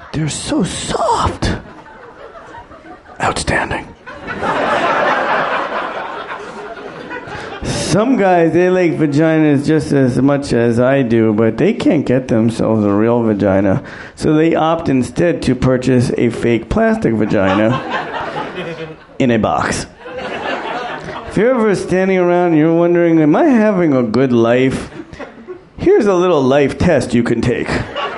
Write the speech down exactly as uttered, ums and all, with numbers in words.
They're so soft. Outstanding. Some guys, they like vaginas just as much as I do, but they can't get themselves a real vagina. So they opt instead to purchase a fake plastic vagina in a box. If you're ever standing around and you're wondering, am I having a good life? Here's a little life test you can take.